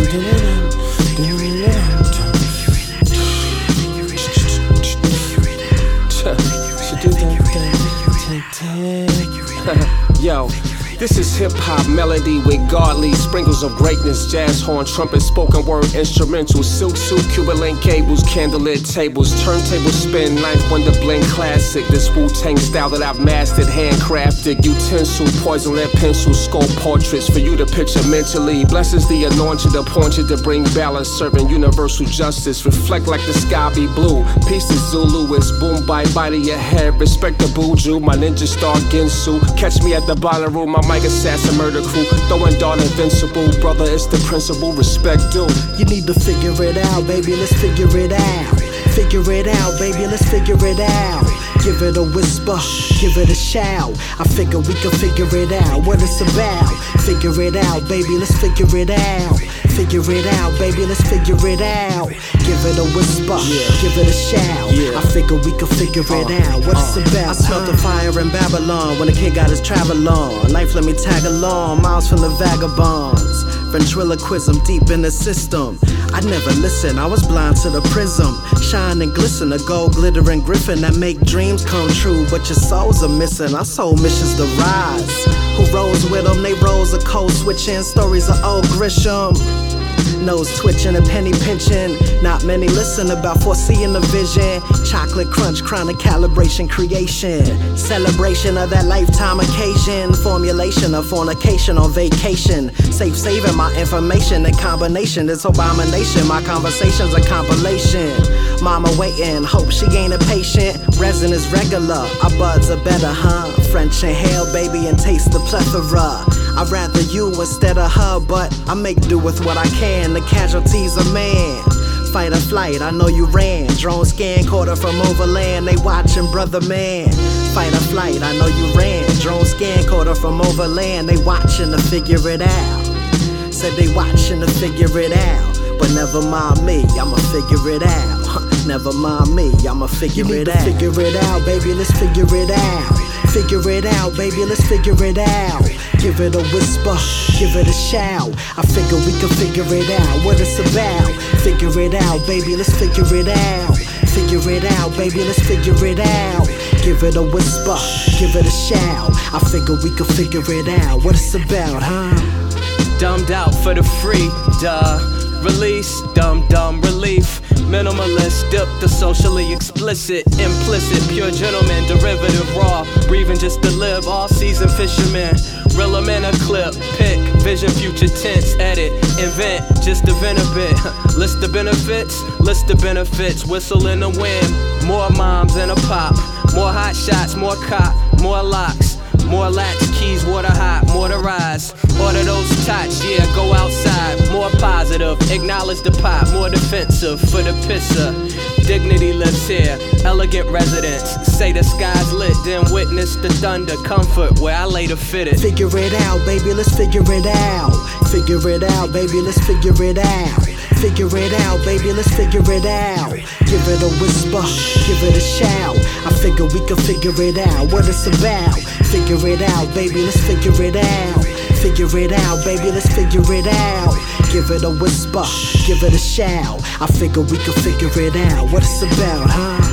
Yo, this is hip-hop melody with godly sprinkles of greatness. Jazz horn, trumpet, spoken word, instrumentals, silk suit, Cuban link cables, candlelit tables, turntable spin, ninth wonder blend classic. This Wu-Tang style that I've mastered, handcrafted, utensil, poison lead pencil, sculpt portraits for you to picture mentally. Blesses the anointed, appointed to bring balance, serving universal justice. Reflect like the sky be blue. Peace to Zulu, it's boom, bite of your head. Respect the Buju, my ninja star Ginsu. Catch me at the ballroom, my mic assassin murder crew, throwing dart invincible. Brother, it's the principle, respect due. You need to figure it out, baby, let's figure it out. Figure it out, baby, let's figure it out. Give it a whisper, give it a shout. I figure we can figure it out, what it's about. Figure it out, baby, let's figure it out. Figure it out, baby, let's figure it out. Give it a whisper, give it a shout. I figure we can figure it out, what it's about. I smelt the fire in Babylon when the kid got his travel on. Life let me tag along, miles from the vagabonds. Ventriloquism deep in the system. I never listened, I was blind to the prism. Shine and glisten, a gold glittering griffin that make dreams come true. But your souls are missing, our soul missions to rise. Who rose with them? They rose a code switching. Stories of old Grisham. Nose twitching and penny pinching. Not many listen about foreseeing the vision. Chocolate crunch, chronic calibration, creation. Celebration of that lifetime occasion. Formulation of fornication on vacation. Safe saving my information in combination. It's abomination, my conversation's a compilation. Mama waiting, hope she ain't a patient. Resin is regular, our buds are better, huh? French inhale, baby, and taste the plethora. I'd rather you instead of her, but I make do with what I can. The casualties are man. Fight or flight, I know you ran. Drone scan, quarter from overland. They watching, brother man. Fight or flight, I know you ran. Drone scan, quarter from overland. They watching to figure it out. Said they watching to figure it out. But never mind me, I'ma figure it out. Never mind me, I'ma figure it out. Figure it out, baby, let's figure it out. Figure it out, baby, let's figure it out. Give it a whisper, give it a shout. I figure we can figure it out, what it's about. Figure it out, baby, let's figure it out. Figure it out, baby, let's figure it out. Give it a whisper, give it a shout. I figure we can figure it out, what it's about, huh? Dumbed out for the free, duh. Release, dumb relief. Minimalist, dip the socially explicit, implicit, pure gentleman, derivative raw, breathing just to live, all season fisherman. Reel 'em in a clip, pick, vision, future tense, edit, invent, just invent a bit. List the benefits, whistle in the wind. More moms and a pop, more hot shots, more cop, more locks. More latch keys, water hot, motorized. Order those tots, yeah, go outside. More positive, acknowledge the pop. More defensive for the pisser. Dignity lives here, elegant residence. Say the sky's lit, then witness the thunder. Comfort where I lay the fitted. Figure it out, baby, let's figure it out. Figure it out, baby, let's figure it out. Figure it out, baby, let's figure it out. Give it a whisper, give it a shout. I figure we can figure it out, what it's about. Figure it out, baby, let's figure it out. Figure it out, baby, let's figure it out. Give it a whisper, give it a shout. I figure we can figure it out, what it's about, huh?